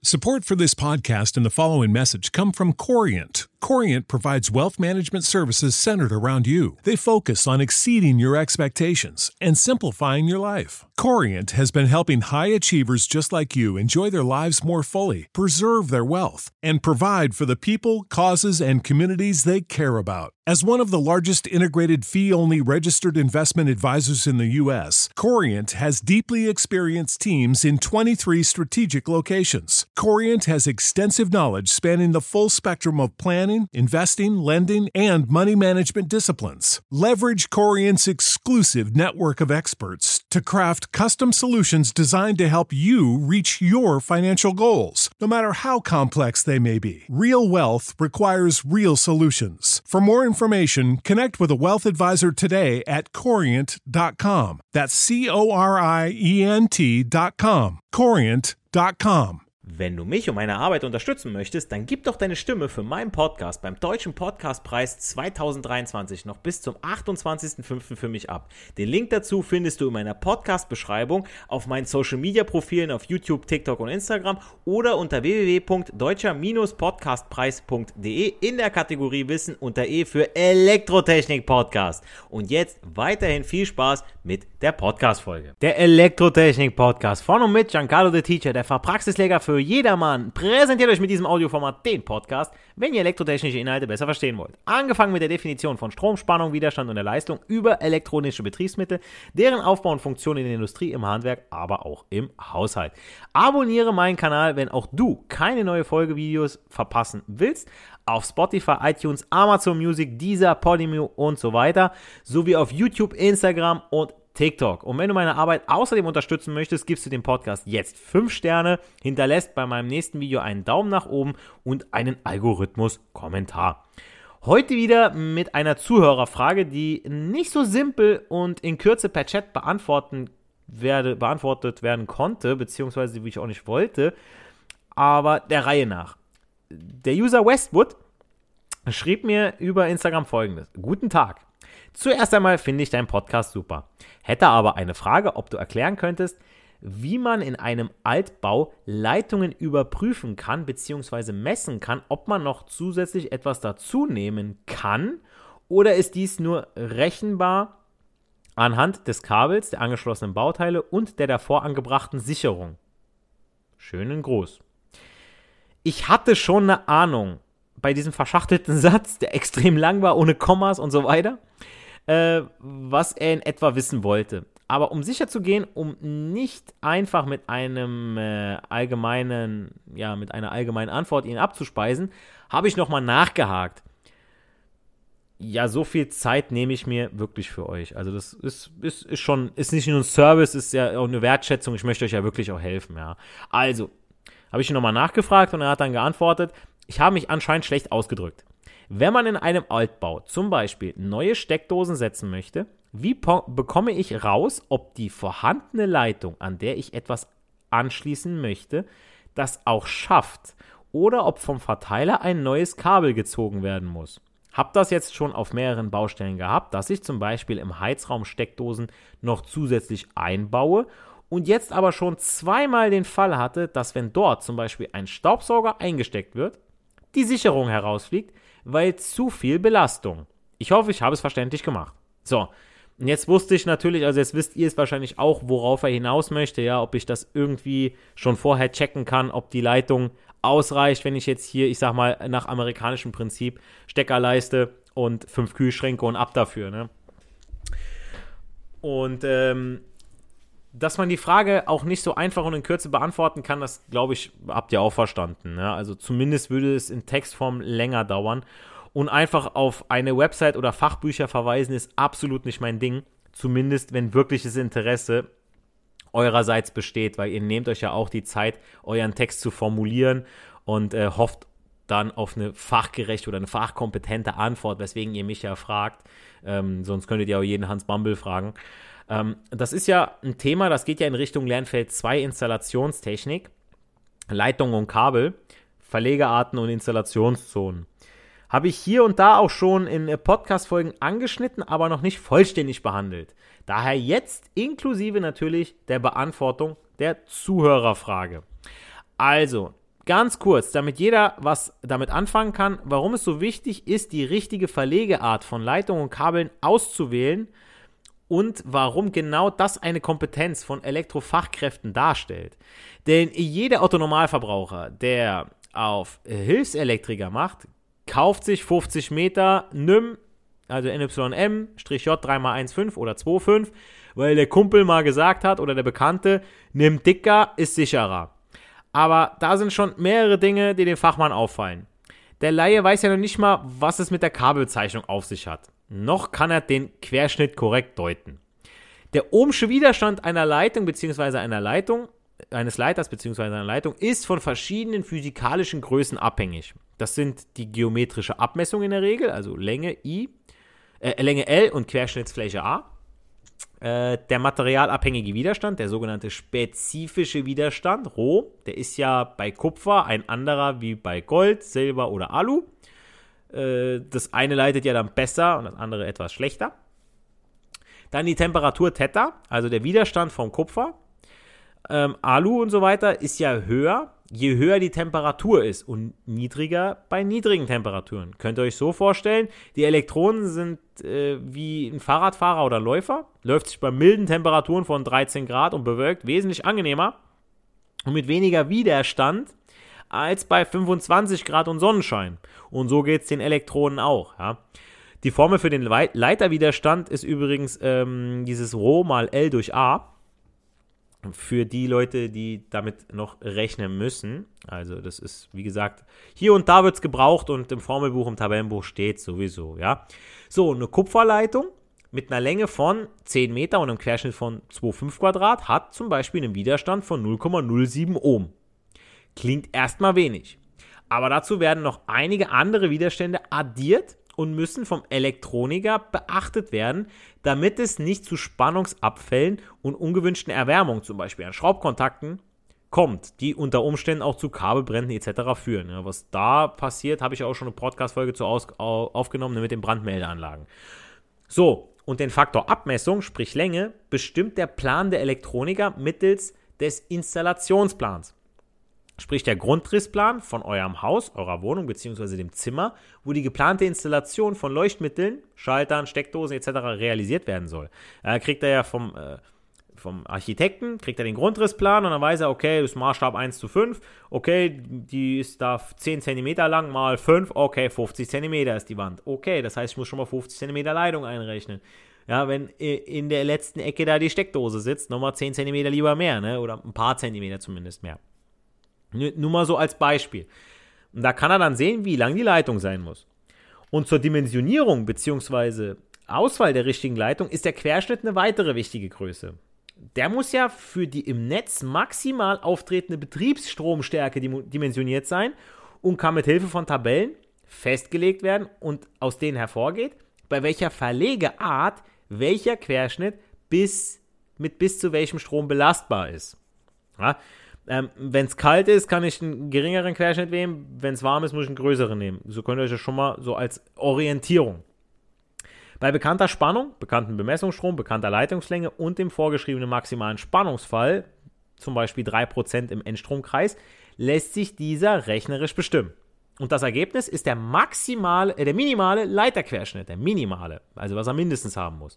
Support for this podcast and the following message come from Corient. Corient provides wealth management services centered around you. They focus on exceeding your expectations and simplifying your life. Corient has been helping high achievers just like you enjoy their lives more fully, preserve their wealth, and provide for the people, causes, and communities they care about. As one of the largest integrated fee-only registered investment advisors in the U.S., Corient has deeply experienced teams in 23 strategic locations. Corient has extensive knowledge spanning the full spectrum of planning, investing, lending, and money management disciplines. Leverage Corient's exclusive network of experts to craft custom solutions designed to help you reach your financial goals, no matter how complex they may be. Real wealth requires real solutions. For more information, connect with a wealth advisor today at Corient.com. That's Corient.com. Corient.com. Wenn du mich und meine Arbeit unterstützen möchtest, dann gib doch deine Stimme für meinen Podcast beim Deutschen Podcastpreis 2023 noch bis zum 28.05. für mich ab. Den Link dazu findest du in meiner Podcast-Beschreibung, auf meinen Social-Media-Profilen auf YouTube, TikTok und Instagram oder unter www.deutscher-podcastpreis.de in der Kategorie Wissen unter E für Elektrotechnik-Podcast. Und jetzt weiterhin viel Spaß mit der Podcast-Folge. Der Elektrotechnik-Podcast von und mit Giancarlo the Teacher, der Fachpraxisleger für jedermann, präsentiert euch mit diesem Audioformat den Podcast, wenn ihr elektrotechnische Inhalte besser verstehen wollt. Angefangen mit der Definition von Strom, Spannung, Widerstand und der Leistung über elektronische Betriebsmittel, deren Aufbau und Funktion in der Industrie, im Handwerk, aber auch im Haushalt. Abonniere meinen Kanal, wenn auch du keine neue Folgevideos verpassen willst, auf Spotify, iTunes, Amazon Music, Deezer, Podimo und so weiter, sowie auf YouTube, Instagram und TikTok. Und wenn du meine Arbeit außerdem unterstützen möchtest, gibst du dem Podcast jetzt 5 Sterne, hinterlässt bei meinem nächsten Video einen Daumen nach oben und einen Algorithmus-Kommentar. Heute wieder mit einer Zuhörerfrage, die nicht so simpel und in Kürze per Chat beantwortet werden konnte, beziehungsweise wie ich auch nicht wollte, aber der Reihe nach. Der User Westwood schrieb mir über Instagram Folgendes: Guten Tag. Zuerst einmal finde ich deinen Podcast super. Hätte aber eine Frage, ob du erklären könntest, wie man in einem Altbau Leitungen überprüfen kann bzw. messen kann, ob man noch zusätzlich etwas dazu nehmen kann, oder ist dies nur rechenbar anhand des Kabels, der angeschlossenen Bauteile und der davor angebrachten Sicherung. Schönen Gruß. Ich hatte schon eine Ahnung bei diesem verschachtelten Satz, der extrem lang war, ohne Kommas und so weiter, was er in etwa wissen wollte. Aber um sicher zu gehen, um nicht einfach mit einer allgemeinen Antwort ihn abzuspeisen, habe ich nochmal nachgehakt. Ja, so viel Zeit nehme ich mir wirklich für euch. Also das ist nicht nur ein Service, ist ja auch eine Wertschätzung. Ich möchte euch ja wirklich auch helfen, ja. Also, habe ich ihn nochmal nachgefragt und er hat dann geantwortet, ich habe mich anscheinend schlecht ausgedrückt. Wenn man in einem Altbau zum Beispiel neue Steckdosen setzen möchte, wie bekomme ich raus, ob die vorhandene Leitung, an der ich etwas anschließen möchte, das auch schafft oder ob vom Verteiler ein neues Kabel gezogen werden muss? Hab das jetzt schon auf mehreren Baustellen gehabt, dass ich zum Beispiel im Heizraum Steckdosen noch zusätzlich einbaue und jetzt aber schon zweimal den Fall hatte, dass wenn dort zum Beispiel ein Staubsauger eingesteckt wird, die Sicherung herausfliegt, weil zu viel Belastung. Ich hoffe, ich habe es verständlich gemacht. So, und jetzt wusste ich natürlich, also jetzt wisst ihr es wahrscheinlich auch, worauf er hinaus möchte, ja, ob ich das irgendwie schon vorher checken kann, ob die Leitung ausreicht, wenn ich jetzt hier, ich sag mal, nach amerikanischem Prinzip Steckerleiste und 5 Kühlschränke und ab dafür, ne? Und, dass man die Frage auch nicht so einfach und in Kürze beantworten kann, das, glaube ich, habt ihr auch verstanden. Ne? Also zumindest würde es in Textform länger dauern. Und einfach auf eine Website oder Fachbücher verweisen ist absolut nicht mein Ding. Zumindest, wenn wirkliches Interesse eurerseits besteht, weil ihr nehmt euch ja auch die Zeit, euren Text zu formulieren und hofft dann auf eine fachgerechte oder eine fachkompetente Antwort, weswegen ihr mich ja fragt. Sonst könntet ihr auch jeden Hans Bumble fragen. Das ist ja ein Thema, das geht ja in Richtung Lernfeld 2 Installationstechnik, Leitung und Kabel, Verlegearten und Installationszonen. Habe ich hier und da auch schon in Podcast-Folgen angeschnitten, aber noch nicht vollständig behandelt. Daher jetzt inklusive natürlich der Beantwortung der Zuhörerfrage. Also, ganz kurz, damit jeder was damit anfangen kann, warum es so wichtig ist, die richtige Verlegeart von Leitungen und Kabeln auszuwählen und warum genau das eine Kompetenz von Elektrofachkräften darstellt. Denn jeder Autonormalverbraucher, der auf Hilfselektriker macht, kauft sich 50 Meter NYM, also NYM-J 3x1,5 oder 2,5, weil der Kumpel mal gesagt hat oder der Bekannte, nimm dicker, ist sicherer. Aber da sind schon mehrere Dinge, die dem Fachmann auffallen. Der Laie weiß ja noch nicht mal, was es mit der Kabelbezeichnung auf sich hat. Noch kann er den Querschnitt korrekt deuten. Der ohmsche Widerstand einer Leitung bzw. eines Leiters bzw. einer Leitung ist von verschiedenen physikalischen Größen abhängig. Das sind die geometrische Abmessung in der Regel, also Länge L und Querschnittsfläche A. Der materialabhängige Widerstand, der sogenannte spezifische Widerstand, Rho, der ist ja bei Kupfer ein anderer wie bei Gold, Silber oder Alu. Das eine leitet ja dann besser und das andere etwas schlechter. Dann die Temperatur Theta, also der Widerstand vom Kupfer. Alu und so weiter ist ja höher, je höher die Temperatur ist und niedriger bei niedrigen Temperaturen. Könnt ihr euch so vorstellen, die Elektronen sind wie ein Fahrradfahrer oder Läufer, läuft sich bei milden Temperaturen von 13 Grad und bewölkt wesentlich angenehmer und mit weniger Widerstand als bei 25 Grad und Sonnenschein. Und so geht es den Elektronen auch. Ja. Die Formel für den Leiterwiderstand ist übrigens dieses Rho mal L durch A. Für die Leute, die damit noch rechnen müssen. Also das ist, wie gesagt, hier und da wird es gebraucht und im Formelbuch, im Tabellenbuch steht sowieso, ja. So, eine Kupferleitung mit einer Länge von 10 Meter und einem Querschnitt von 2,5 Quadrat hat zum Beispiel einen Widerstand von 0,07 Ohm. Klingt erstmal wenig. Aber dazu werden noch einige andere Widerstände addiert und müssen vom Elektroniker beachtet werden, damit es nicht zu Spannungsabfällen und ungewünschten Erwärmungen, zum Beispiel an Schraubkontakten, kommt, die unter Umständen auch zu Kabelbränden etc. führen. Ja, was da passiert, habe ich auch schon eine Podcast-Folge zu aufgenommen mit den Brandmeldeanlagen. So, und den Faktor Abmessung, sprich Länge, bestimmt der Plan der Elektroniker mittels des Installationsplans. Sprich der Grundrissplan von eurem Haus, eurer Wohnung bzw. dem Zimmer, wo die geplante Installation von Leuchtmitteln, Schaltern, Steckdosen etc. realisiert werden soll. Kriegt er ja vom Architekten, kriegt er den Grundrissplan und dann weiß er, okay, das ist Maßstab 1:5, okay, die ist da 10 cm lang mal 5, okay, 50 cm ist die Wand. Okay, das heißt, ich muss schon mal 50 cm Leitung einrechnen. Ja, wenn in der letzten Ecke da die Steckdose sitzt, nochmal 10 cm lieber mehr, ne? Oder ein paar Zentimeter zumindest mehr. Nur mal so als Beispiel. Und da kann er dann sehen, wie lang die Leitung sein muss. Und zur Dimensionierung bzw. Auswahl der richtigen Leitung ist der Querschnitt eine weitere wichtige Größe. Der muss ja für die im Netz maximal auftretende Betriebsstromstärke dimensioniert sein und kann mit Hilfe von Tabellen festgelegt werden und aus denen hervorgeht, bei welcher Verlegeart welcher Querschnitt bis zu welchem Strom belastbar ist. Ja, wenn es kalt ist, kann ich einen geringeren Querschnitt nehmen. Wenn es warm ist, muss ich einen größeren nehmen. So könnt ihr euch das schon mal so als Orientierung. Bei bekannter Spannung, bekannten Bemessungsstrom, bekannter Leitungslänge und dem vorgeschriebenen maximalen Spannungsfall, zum Beispiel 3% im Endstromkreis, lässt sich dieser rechnerisch bestimmen. Und das Ergebnis ist der minimale Leiterquerschnitt, der minimale, also was er mindestens haben muss.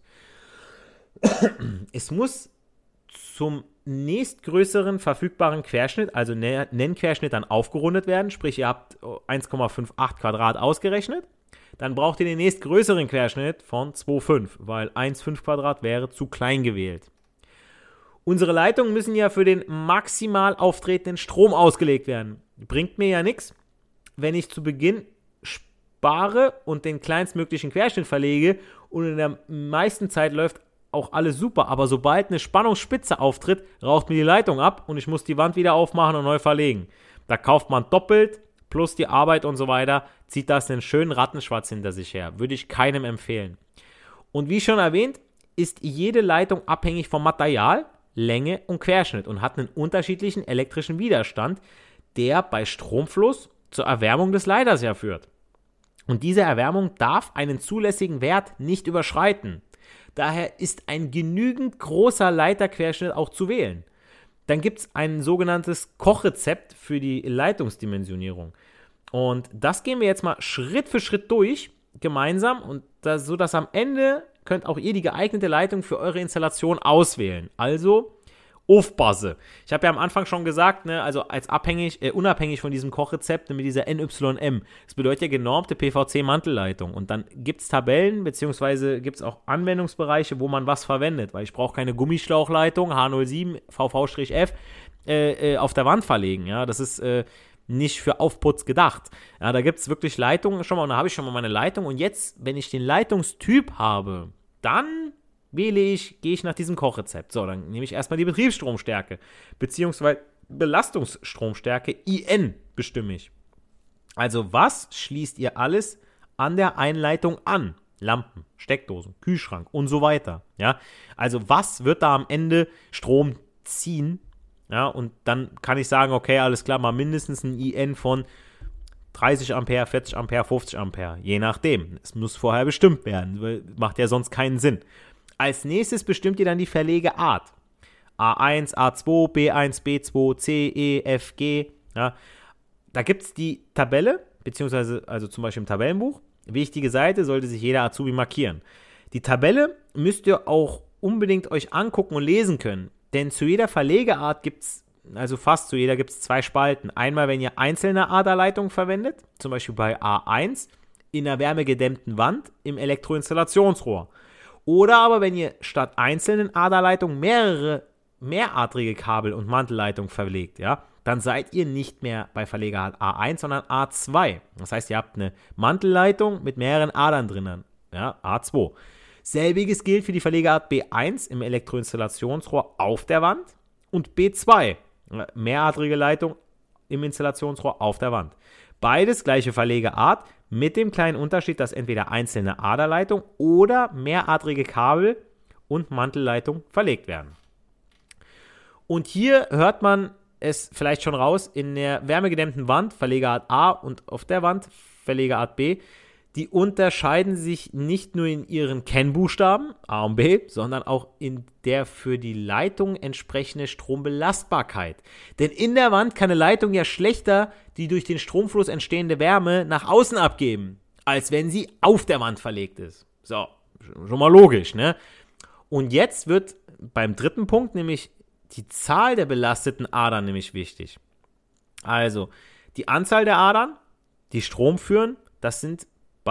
Es muss zum nächstgrößeren verfügbaren Querschnitt, also Nennquerschnitt, dann aufgerundet werden, sprich ihr habt 1,58 Quadrat ausgerechnet, dann braucht ihr den nächstgrößeren Querschnitt von 2,5, weil 1,5 Quadrat wäre zu klein gewählt. Unsere Leitungen müssen ja für den maximal auftretenden Strom ausgelegt werden. Bringt mir ja nichts, wenn ich zu Beginn spare und den kleinstmöglichen Querschnitt verlege und in der meisten Zeit läuft auch alles super, aber sobald eine Spannungsspitze auftritt, raucht mir die Leitung ab und ich muss die Wand wieder aufmachen und neu verlegen. Da kauft man doppelt, plus die Arbeit und so weiter, zieht das einen schönen Rattenschwanz hinter sich her. Würde ich keinem empfehlen. Und wie schon erwähnt, ist jede Leitung abhängig vom Material, Länge und Querschnitt und hat einen unterschiedlichen elektrischen Widerstand, der bei Stromfluss zur Erwärmung des Leiters ja führt. Und diese Erwärmung darf einen zulässigen Wert nicht überschreiten. Daher ist ein genügend großer Leiterquerschnitt auch zu wählen. dann gibt es ein sogenanntes Kochrezept für die Leitungsdimensionierung. Und das gehen wir jetzt mal Schritt für Schritt durch, gemeinsam, und das, so dass am Ende könnt auch ihr die geeignete Leitung für eure Installation auswählen. Also aufpasse. Ich habe ja am Anfang schon gesagt, ne, also als unabhängig von diesem Kochrezept mit dieser NYM. Das bedeutet ja genormte PVC-Mantelleitung. Und dann gibt es Tabellen, beziehungsweise gibt es auch Anwendungsbereiche, wo man was verwendet. Weil ich brauche keine Gummischlauchleitung H07 VV-F auf der Wand verlegen. Ja, das ist nicht für Aufputz gedacht. Ja, da gibt es wirklich Leitungen schon mal, und da habe ich schon mal meine Leitung. Und jetzt, wenn ich den Leitungstyp habe, dann gehe ich nach diesem Kochrezept. So, dann nehme ich erstmal die Betriebsstromstärke, beziehungsweise Belastungsstromstärke, IN, bestimme ich. Also, was schließt ihr alles an der Einleitung an? Lampen, Steckdosen, Kühlschrank und so weiter. Ja, also, was wird da am Ende Strom ziehen? Ja, und dann kann ich sagen, okay, alles klar, mal mindestens ein IN von 30 Ampere, 40 Ampere, 50 Ampere, je nachdem. Es muss vorher bestimmt werden, weil macht ja sonst keinen Sinn. Als nächstes bestimmt ihr dann die Verlegeart. A1, A2, B1, B2, C, E, F, G. Ja. Da gibt es die Tabelle, beziehungsweise also zum Beispiel im Tabellenbuch. Wichtige Seite, sollte sich jeder Azubi markieren. Die Tabelle müsst ihr auch unbedingt euch angucken und lesen können. Denn zu jeder Verlegeart gibt es, also fast zu jeder gibt es 2 Spalten. Einmal, wenn ihr einzelne Aderleitungen verwendet, zum Beispiel bei A1, in einer wärmegedämmten Wand im Elektroinstallationsrohr. Oder aber, wenn ihr statt einzelnen Aderleitungen mehradrige Kabel und Mantelleitungen verlegt, ja, dann seid ihr nicht mehr bei Verlegeart A1, sondern A2. Das heißt, ihr habt eine Mantelleitung mit mehreren Adern drinnen, ja, A2. Selbiges gilt für die Verlegeart B1 im Elektroinstallationsrohr auf der Wand und B2, mehradrige Leitung im Installationsrohr auf der Wand. Beides gleiche Verlegeart, mit dem kleinen Unterschied, dass entweder einzelne Aderleitung oder mehradrige Kabel und Mantelleitung verlegt werden. Und hier hört man es vielleicht schon raus, in der wärmegedämmten Wand, Verlegeart A, und auf der Wand, Verlegeart B, die unterscheiden sich nicht nur in ihren Kennbuchstaben, A und B, sondern auch in der für die Leitung entsprechende Strombelastbarkeit. Denn in der Wand kann eine Leitung ja schlechter die durch den Stromfluss entstehende Wärme nach außen abgeben, als wenn sie auf der Wand verlegt ist. So, schon mal logisch, ne? Und jetzt wird beim dritten Punkt nämlich die Zahl der belasteten Adern nämlich wichtig. Also, die Anzahl der Adern, die Strom führen, das sind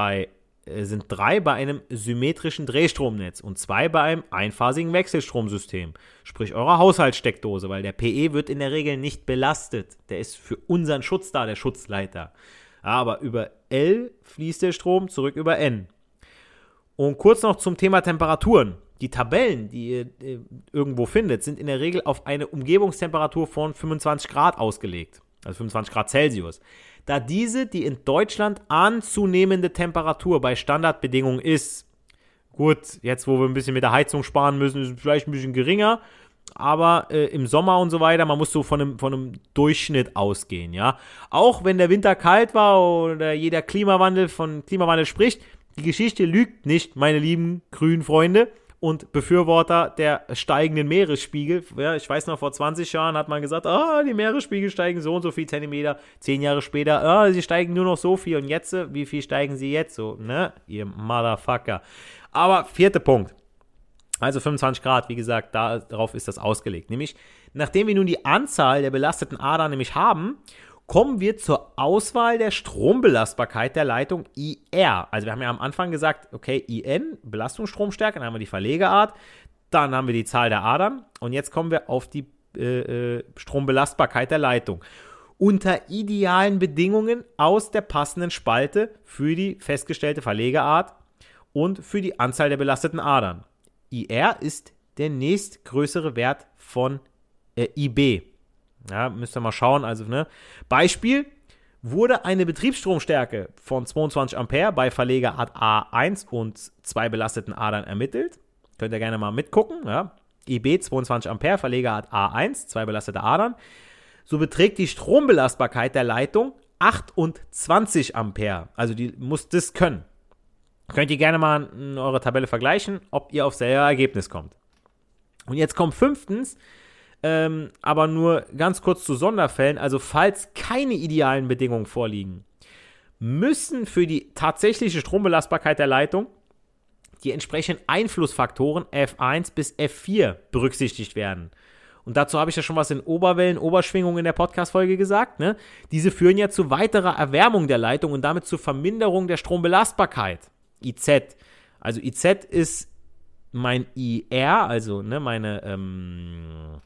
3 bei einem symmetrischen Drehstromnetz und 2 bei einem einphasigen Wechselstromsystem, sprich eurer Haushaltssteckdose, weil der PE wird in der Regel nicht belastet. Der ist für unseren Schutz da, der Schutzleiter. Aber über L fließt der Strom zurück über N. Und kurz noch zum Thema Temperaturen. Die Tabellen, die ihr irgendwo findet, sind in der Regel auf eine Umgebungstemperatur von 25 Grad ausgelegt, also 25 Grad Celsius. Da diese die in Deutschland anzunehmende Temperatur bei Standardbedingungen ist. Gut, jetzt wo wir ein bisschen mit der Heizung sparen müssen, ist es vielleicht ein bisschen geringer, aber im Sommer und so weiter, man muss so von einem Durchschnitt ausgehen, ja. Auch wenn der Winter kalt war oder jeder von Klimawandel spricht, die Geschichte lügt nicht, meine lieben grünen Freunde und Befürworter der steigenden Meeresspiegel. Ja, ich weiß noch, vor 20 Jahren hat man gesagt, die Meeresspiegel steigen so und so viel Zentimeter. 10 Jahre später, sie steigen nur noch so viel. Und jetzt, wie viel steigen sie jetzt? So, ne, ihr Motherfucker. Aber 4. Punkt. Also 25 Grad, wie gesagt, darauf ist das ausgelegt. Nämlich, nachdem wir nun die Anzahl der belasteten Adern nämlich haben, kommen wir zur Auswahl der Strombelastbarkeit der Leitung IR. Also wir haben ja am Anfang gesagt, okay, IN, Belastungsstromstärke, dann haben wir die Verlegeart, dann haben wir die Zahl der Adern und jetzt kommen wir auf die Strombelastbarkeit der Leitung. Unter idealen Bedingungen aus der passenden Spalte für die festgestellte Verlegeart und für die Anzahl der belasteten Adern. IR ist der nächstgrößere Wert von IB. Ja, müsst ihr mal schauen. Also, ne? Beispiel, wurde eine Betriebsstromstärke von 22 Ampere bei Verlegeart A1 und 2 belasteten Adern ermittelt. Könnt ihr gerne mal mitgucken. Ja? IB 22 Ampere, Verlegeart A1, 2 belastete Adern. So beträgt die Strombelastbarkeit der Leitung 28 Ampere. Also die muss das können. Könnt ihr gerne mal in eurer Tabelle vergleichen, ob ihr auf selber Ergebnis kommt. Und jetzt kommt 5. aber nur ganz kurz zu Sonderfällen, also falls keine idealen Bedingungen vorliegen, müssen für die tatsächliche Strombelastbarkeit der Leitung die entsprechenden Einflussfaktoren F1 bis F4 berücksichtigt werden. Und dazu habe ich ja schon was in Oberwellen, Oberschwingungen in der Podcast-Folge gesagt, ne? Diese führen ja zu weiterer Erwärmung der Leitung und damit zur Verminderung der Strombelastbarkeit. IZ. Also IZ ist mein IR, also ne, meine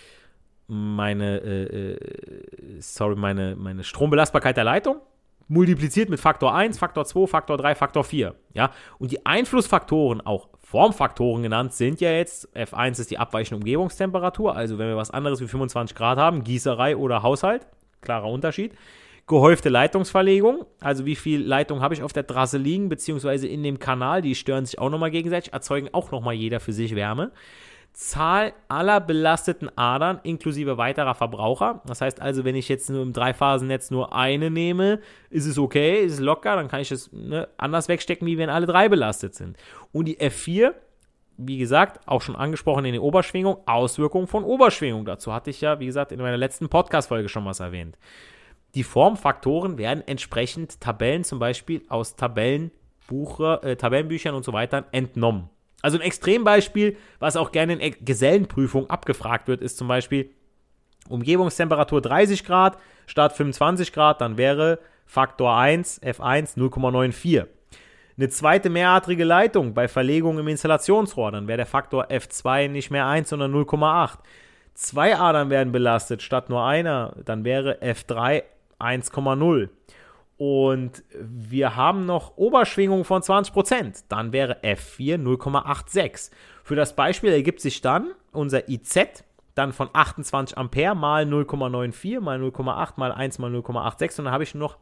Strombelastbarkeit der Leitung, multipliziert mit Faktor 1, Faktor 2, Faktor 3, Faktor 4. Ja? Und die Einflussfaktoren, auch Formfaktoren genannt, sind ja jetzt, F1 ist die abweichende Umgebungstemperatur, also wenn wir was anderes wie 25 Grad haben, Gießerei oder Haushalt, klarer Unterschied. Gehäufte Leitungsverlegung, also wie viel Leitung habe ich auf der Trasse liegen, beziehungsweise in dem Kanal, die stören sich auch nochmal gegenseitig, erzeugen auch nochmal jeder für sich Wärme. Zahl aller belasteten Adern inklusive weiterer Verbraucher. Das heißt also, wenn ich jetzt nur im Dreiphasennetz nur eine nehme, ist es okay, ist es locker, dann kann ich es anders wegstecken, wie wenn alle drei belastet sind. Und die F4, wie gesagt, auch schon angesprochen in der Oberschwingung, Auswirkungen von Oberschwingung. Dazu hatte ich ja, wie gesagt, in meiner letzten Podcast-Folge schon was erwähnt. Die Formfaktoren werden entsprechend Tabellen zum Beispiel aus Tabellenbüchern und so weiter entnommen. Also ein Extrembeispiel, was auch gerne in Gesellenprüfungen abgefragt wird, ist zum Beispiel Umgebungstemperatur 30 Grad statt 25 Grad, dann wäre Faktor 1, F1 0,94. Eine zweite mehradrige Leitung bei Verlegung im Installationsrohr, dann wäre der Faktor F2 nicht mehr 1, sondern 0,8. Zwei Adern werden belastet statt nur einer, dann wäre F3 1,0. Und wir haben noch Oberschwingung von 20%, dann wäre F4 0,86. Für das Beispiel ergibt sich dann unser IZ dann von 28 Ampere mal 0,94 mal 0,8 mal 1 mal 0,86 und dann habe ich nur noch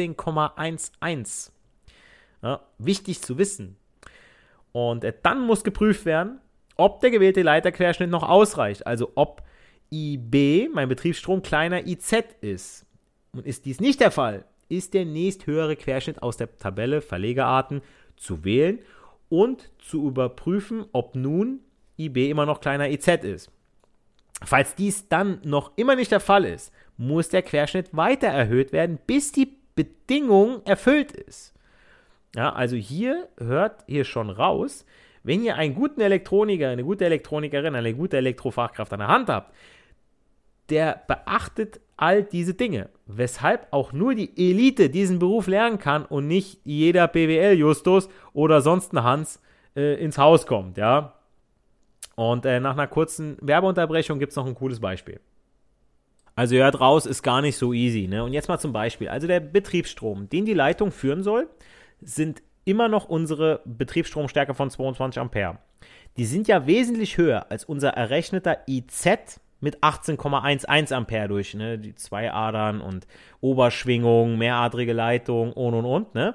18,11. Ja, wichtig zu wissen. Und dann muss geprüft werden, ob der gewählte Leiterquerschnitt noch ausreicht, also ob IB, mein Betriebsstrom, kleiner IZ ist. Und ist dies nicht der Fall, ist der nächsthöhere Querschnitt aus der Tabelle Verlegearten zu wählen und zu überprüfen, ob nun IB immer noch kleiner IZ ist. Falls dies dann noch immer nicht der Fall ist, muss der Querschnitt weiter erhöht werden, bis die Bedingung erfüllt ist. Ja, also hört ihr schon raus, wenn ihr einen guten Elektroniker, eine gute Elektronikerin, eine gute Elektrofachkraft an der Hand habt, der beachtet all diese Dinge, weshalb auch nur die Elite diesen Beruf lernen kann und nicht jeder BWL-Justus oder sonst ein Hans ins Haus kommt, ja. Und nach einer kurzen Werbeunterbrechung gibt es noch ein cooles Beispiel. Also ihr hört raus, ist gar nicht so easy, ne? Und jetzt mal zum Beispiel, also der Betriebsstrom, den die Leitung führen soll, sind immer noch unsere Betriebsstromstärke von 22 Ampere. Die sind ja wesentlich höher als unser errechneter IZ mit 18,11 Ampere durch, ne, die zwei Adern und Oberschwingung, mehradrige Leitung und, ne.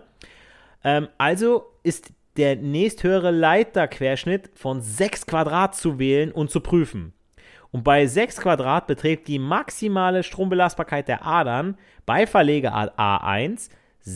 Also ist der nächsthöhere Leiterquerschnitt von 6 Quadrat zu wählen und zu prüfen. Und bei 6 Quadrat beträgt die maximale Strombelastbarkeit der Adern bei Verlegeart A1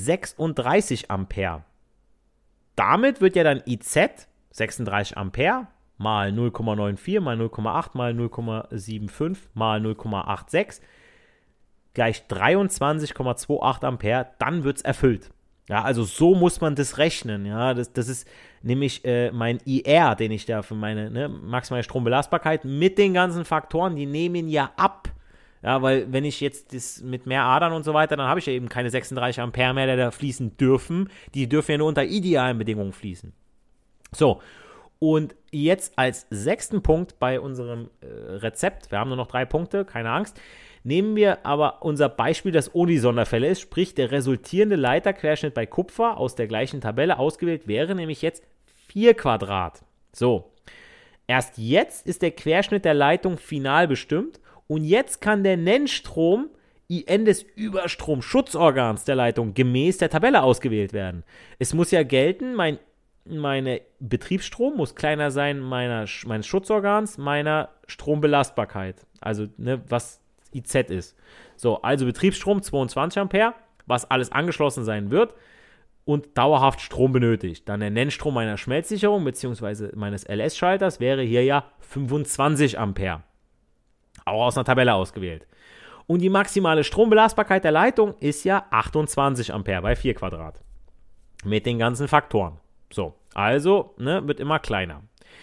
36 Ampere. Damit wird ja dann IZ 36 Ampere mal 0,94 mal 0,8 mal 0,75 mal 0,86 gleich 23,28 Ampere, dann wird es erfüllt. Ja, also so muss man das rechnen. Ja, das ist nämlich mein IR, den ich da für meine maximale Strombelastbarkeit mit den ganzen Faktoren, die nehmen ja ab. Ja, weil wenn ich jetzt das mit mehr Adern und so weiter, dann habe ich ja eben keine 36 Ampere mehr, die da fließen dürfen. Die dürfen ja nur unter idealen Bedingungen fließen. So, und jetzt als 6. Punkt bei unserem Rezept, wir haben nur noch 3 Punkte, keine Angst, nehmen wir aber unser Beispiel, das ohne die Sonderfälle ist, sprich der resultierende Leiterquerschnitt bei Kupfer aus der gleichen Tabelle ausgewählt wäre nämlich jetzt 4 Quadrat. So, erst jetzt ist der Querschnitt der Leitung final bestimmt und jetzt kann der Nennstrom IN des Überstromschutzorgans der Leitung gemäß der Tabelle ausgewählt werden. Es muss ja gelten, meine Betriebsstrom muss kleiner sein meines Schutzorgans, meiner Strombelastbarkeit. Also, was IZ ist. So, also Betriebsstrom 22 Ampere, was alles angeschlossen sein wird und dauerhaft Strom benötigt. Dann der Nennstrom meiner Schmelzsicherung bzw. meines LS-Schalters wäre hier ja 25 Ampere. auch aus einer Tabelle ausgewählt. Und die maximale Strombelastbarkeit der Leitung ist ja 28 Ampere bei 4 Quadrat. Mit den ganzen Faktoren. So, also wird immer kleiner.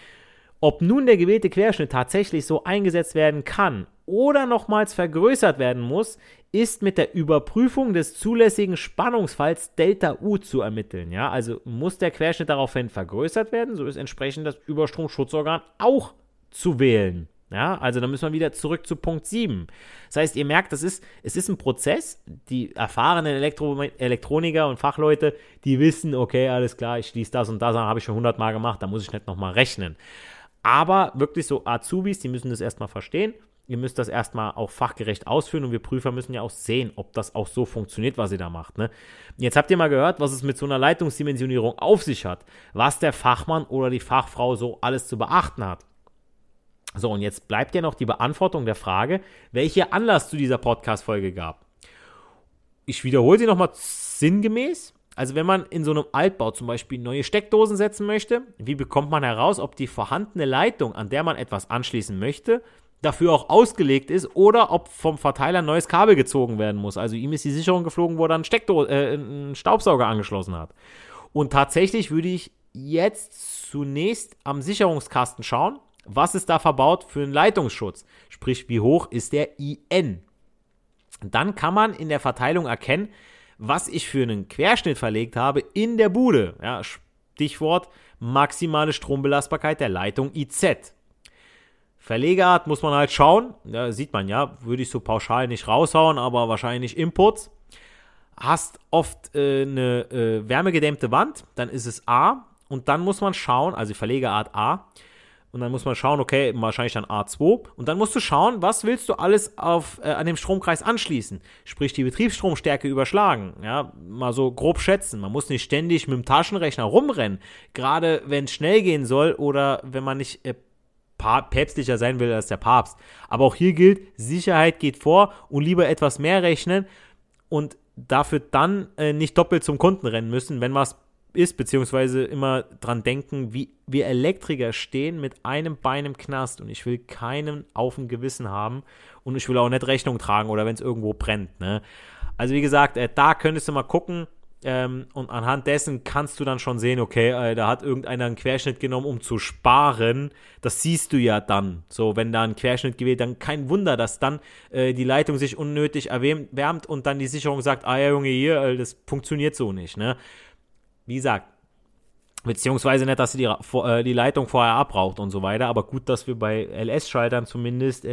Ob nun der gewählte Querschnitt tatsächlich so eingesetzt werden kann oder nochmals vergrößert werden muss, ist mit der Überprüfung des zulässigen Spannungsfalls Delta-U zu ermitteln. Ja? Also muss der Querschnitt daraufhin vergrößert werden, so ist entsprechend das Überstromschutzorgan auch zu wählen. Ja? Also da müssen wir wieder zurück zu Punkt 7. Das heißt, ihr merkt, es ist ein Prozess. Die erfahrenen Elektroniker und Fachleute, die wissen, okay, alles klar, ich schließe das und das, habe ich schon 100 Mal gemacht, da muss ich nicht nochmal rechnen. Aber wirklich so Azubis, die müssen das erstmal verstehen. Ihr müsst das erstmal auch fachgerecht ausführen und wir Prüfer müssen ja auch sehen, ob das auch so funktioniert, was ihr da macht. Ne? Jetzt habt ihr mal gehört, was es mit so einer Leitungsdimensionierung auf sich hat, was der Fachmann oder die Fachfrau so alles zu beachten hat. So, und jetzt bleibt ja noch die Beantwortung der Frage, welcher Anlass zu dieser Podcast-Folge gab. Ich wiederhole sie nochmal sinngemäß. Also wenn man in so einem Altbau zum Beispiel neue Steckdosen setzen möchte, wie bekommt man heraus, ob die vorhandene Leitung, an der man etwas anschließen möchte, dafür auch ausgelegt ist oder ob vom Verteiler ein neues Kabel gezogen werden muss. Also ihm ist die Sicherung geflogen, wo er einen Staubsauger angeschlossen hat. Und tatsächlich würde ich jetzt zunächst am Sicherungskasten schauen, was ist da verbaut für einen Leitungsschutz. Sprich, wie hoch ist der IN? Dann kann man in der Verteilung erkennen, was ich für einen Querschnitt verlegt habe in der Bude. Ja, Stichwort maximale Strombelastbarkeit der Leitung IZ. Verlegeart muss man halt schauen. Da sieht man ja, würde ich so pauschal nicht raushauen, aber wahrscheinlich Inputs. Hast oft eine wärmegedämmte Wand, dann ist es A. Und dann muss man schauen, also Verlegeart A. Und dann muss man schauen, okay, wahrscheinlich dann A2. Und dann musst du schauen, was willst du alles an dem Stromkreis anschließen? Sprich, die Betriebsstromstärke überschlagen. Ja, mal so grob schätzen. Man muss nicht ständig mit dem Taschenrechner rumrennen. Gerade wenn es schnell gehen soll oder wenn man nicht päpstlicher sein will als der Papst. Aber auch hier gilt, Sicherheit geht vor und lieber etwas mehr rechnen und dafür dann nicht doppelt zum Kunden rennen müssen, wenn was ist, beziehungsweise immer dran denken, wie wir Elektriker stehen mit einem Bein im Knast und ich will keinen auf dem Gewissen haben und ich will auch nicht Rechnung tragen oder wenn es irgendwo brennt. Ne? Also wie gesagt, da könntest du mal gucken und anhand dessen kannst du dann schon sehen, okay, da hat irgendeiner einen Querschnitt genommen, um zu sparen. Das siehst du ja dann. So, wenn da ein Querschnitt gewählt, dann kein Wunder, dass dann die Leitung sich unnötig erwärmt und dann die Sicherung sagt, ja Junge, hier, das funktioniert so nicht, ne? Wie gesagt, beziehungsweise nicht, dass sie die Leitung vorher abraucht und so weiter, aber gut, dass wir bei LS-Schaltern zumindest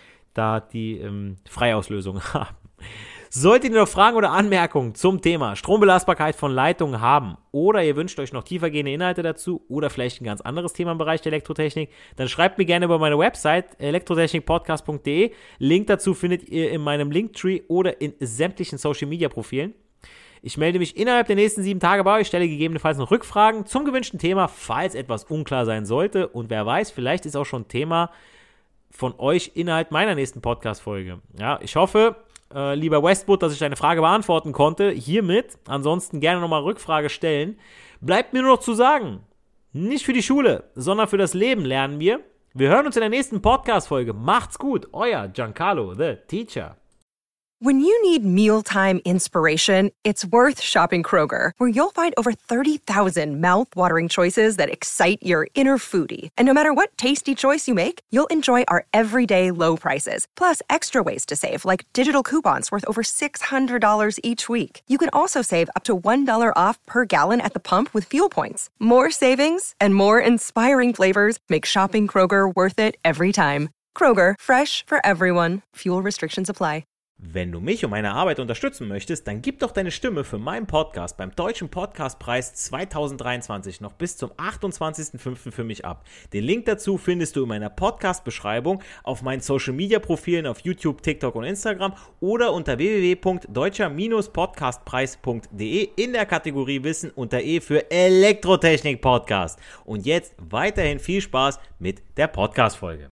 da die Freiauslösung haben. Solltet ihr noch Fragen oder Anmerkungen zum Thema Strombelastbarkeit von Leitungen haben oder ihr wünscht euch noch tiefergehende Inhalte dazu oder vielleicht ein ganz anderes Thema im Bereich der Elektrotechnik, dann schreibt mir gerne über meine Website elektrotechnikpodcast.de. Link dazu findet ihr in meinem Linktree oder in sämtlichen Social-Media-Profilen. Ich melde mich innerhalb der nächsten 7 Tage bei euch, stelle gegebenenfalls noch Rückfragen zum gewünschten Thema, falls etwas unklar sein sollte. Und wer weiß, vielleicht ist auch schon Thema von euch innerhalb meiner nächsten Podcast-Folge. Ja, ich hoffe, lieber Westwood, dass ich deine Frage beantworten konnte. Hiermit, ansonsten gerne nochmal Rückfrage stellen. Bleibt mir nur noch zu sagen, nicht für die Schule, sondern für das Leben lernen wir. Wir hören uns in der nächsten Podcast-Folge. Macht's gut, euer Giancarlo, the Teacher. When you need mealtime inspiration, it's worth shopping Kroger, where you'll find over 30,000 mouth-watering choices that excite your inner foodie. And no matter what tasty choice you make, you'll enjoy our everyday low prices, plus extra ways to save, like digital coupons worth over $600 each week. You can also save up to $1 off per gallon at the pump with fuel points. More savings and more inspiring flavors make shopping Kroger worth it every time. Kroger, fresh for everyone. Fuel restrictions apply. Wenn du mich und meine Arbeit unterstützen möchtest, dann gib doch deine Stimme für meinen Podcast beim Deutschen Podcastpreis 2023 noch bis zum 28.05. für mich ab. Den Link dazu findest du in meiner Podcast-Beschreibung, auf meinen Social-Media-Profilen auf YouTube, TikTok und Instagram oder unter www.deutscher-podcastpreis.de in der Kategorie Wissen unter E für Elektrotechnik-Podcast. Und jetzt weiterhin viel Spaß mit der Podcast-Folge.